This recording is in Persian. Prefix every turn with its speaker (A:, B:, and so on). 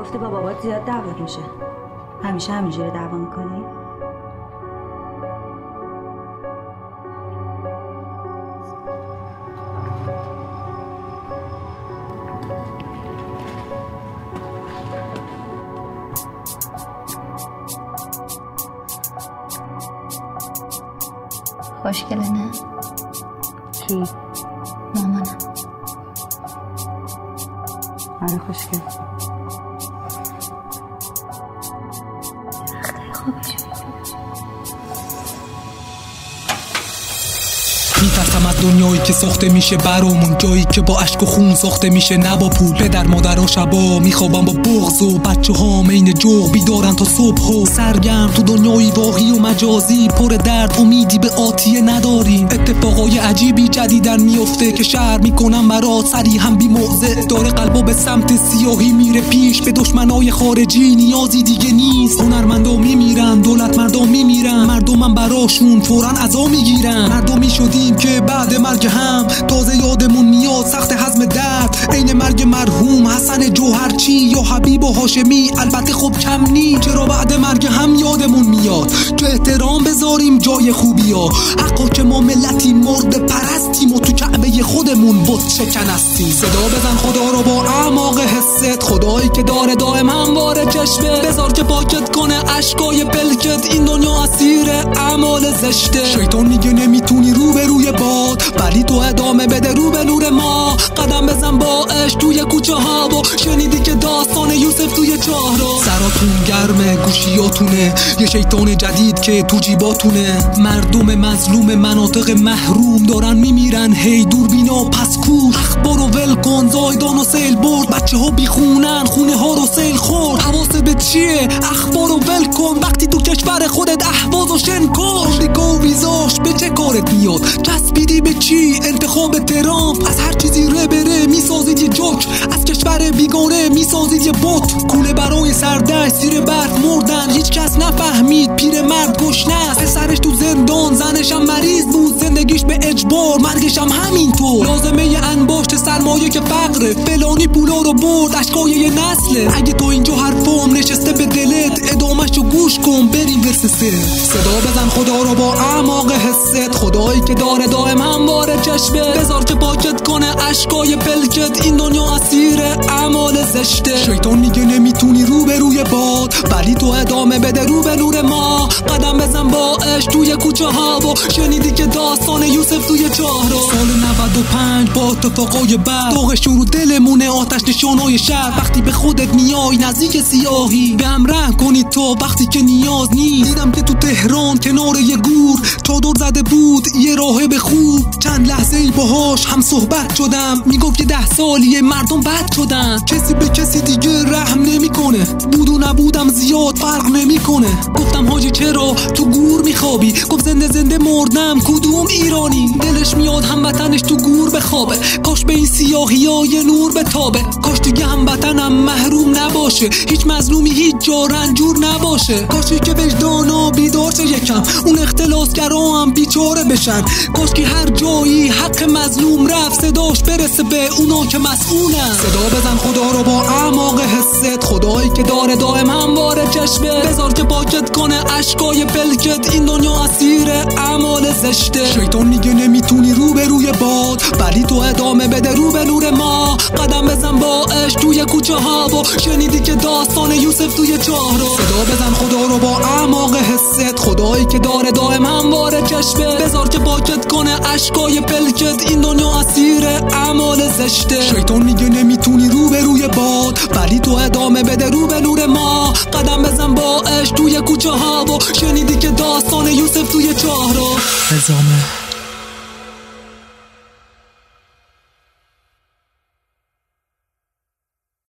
A: گفتی با بابات زیاد دعوت میشه. همیشه همینجوری دعوا میکنی؟
B: خوشگله نه؟
A: کی؟
B: مامانم.
A: آره خوشگل.
C: میترسم از دنیایی که ساخته میشه برامون، جایی که با اشک و خون ساخته میشه نه با پول. پدر مادر و شبا میخوابم با بغض و بچه ها این جوغ بیدارن تا صبح و سرگرم تو دنیای واقعی و مجازی، پر درد امیدی به آتیه نداریم. اتفاقای عجیبی جدیدن میفته که شهر میکنم برات سری هم بی موضع. داره قلبا به سمت سیاهی میره پیش، به دشمنای خارجی نیازی دیگه نیست. هنرمندا میمیرن، دولتمردا میمیرن، مردمم براشون فوراً عزا میگیرن. مردمی شدیم که بعد مرگ هم تازه یادمون میاد سخت هضم درد. عین مرگ مرحوم حسن جوهرچی یا حبیب و هاشمی، البته خب کم نی. چرا بعد مرگ هم یادمون میاد که احترام بذاریم جای خوبیا. حقا که ما ملتی مرد پرستیم و تو کعبه خودمون بت شکن هستیم. صدا بزن خدا رو با اعماق حست، خدایی که داره دائم همواره چشمه. بذار که پاکت کنه اشکای پلکت، این دنیا اسیر اعمال زشته. شیطان میگه نمیتونی رو به روی باد، ولی تو ادامه بده رو به نور ما. قدم بزن با عشق توی کوچه ها و شنیدی که داستان یوسف توی چهارراه. سراتون گرمه گوشیاتونه، یه شیطان جدید که تو جیباتونه. مردم مظلوم مناطق محروم دارن میمیرن، هی دوربینا پس کور. اخبارو ول کن، زایدان و سیل برد، بچه ها بیخونن، خونه ها رو سیل خورد. حواست به چیه؟ اخبارو ول کن، وقتی تو کشور خودت اهواز و شن کن. آمریکا و ویزاش به چه کارت میاد؟ چسبیدی به چی؟ انتخاب ترامپ. از هر چیزی بره میسازید یه جوک، از کشور بیگانه میسازید یه بوت. کوله برای سردشت زیر برف مردن، هیچ کس نفهمید پیرمرد گشنه است. پسرش تو زندان، زنش هم مریض بود، زندگیش به اجبار، مرگش هم همینطور. لازمه انباشت سرمایه که فقره، فلانی پولا رو برد، اشکای یه نسله. اگه تو اینجا حرفام نشسته به دلت، ادامه‌شو گوش کن بریم ورس سه. صدا بزن خدا رو با اعماق حست، خدایی که داره دائم همواره چشمه. بذار که پاکت کنه اشکای پلکت، این دنیا اسیر اعمال زشته. شیطان میگه نمیتونی رو به روی باد، ولی تو ادامه بده رو به نور ما. قدم بزن با عشق توی کوچه ها و شنیدی که داستان یوسف توی چهارراه. سال 95 با اتفاقای بد، داغش رو دلمونه، آتش نشانای شهر. وقتی به خودت میای نزدیک سیاهی، به هم رحم کنی تو وقتی که نیاز نیست. دیدم که تو تهران کنار یه گور چادر زده بود یه راهب خوب. چند لحظه ای باهاش هم صحبت شدم، میگفت که 10 سالیه مردم بد شدن، کسی به کسی دیگه رحم نمیکنه. بود و نبودم زیاد فرق نمیکنه. گفتم حاجی چرا تو گور میخوابی؟ گفت زنده زنده مردم کدوم ایرانی؟ دلش میاد هموطنش تو گور بخوابه، کاش به این سیاهی‌ها یه نور بتابه. کاش دیگه هموطنم محروم نباشه، هیچ مظلومی هیچ جا رنجور نباشه. کاشی که وجدانا بیدار شه یکم، اون اختلاسگرا هم بیچاره بشن. کاش که هر جایی حق مظلوم رفت، صداش برسه به اونا که مسئولن. صدا بزن خدا رو با اعماق حست، خدایی که داره دائم همواره چشمه. بذار که پاکت کنه اشکای پلکت، این دنیا اسیر اعمال زشته. شیطان میگه نمیتونی رو به روی باد، ولی تو ادامه بده رو به نور ما. قدم بزن با عشق توی کوچه ها و شنیدی که داستان یوسف توی چهارراه. صدا بزن خدا رو با اعماق حست، خدایی که داره دائم همواره چشمه. بذار که پاکت کنه اشکای پلکت، این دنیا اسیر اعمال زشته. شیطان میگه نمیتونی رو به روی باد، ولی تو ادامه بده رو به نور ما. قدم بزن با عشق توی کوچه ها و شنیدی که داستان یوسف توی چهارراه.
D: ادامه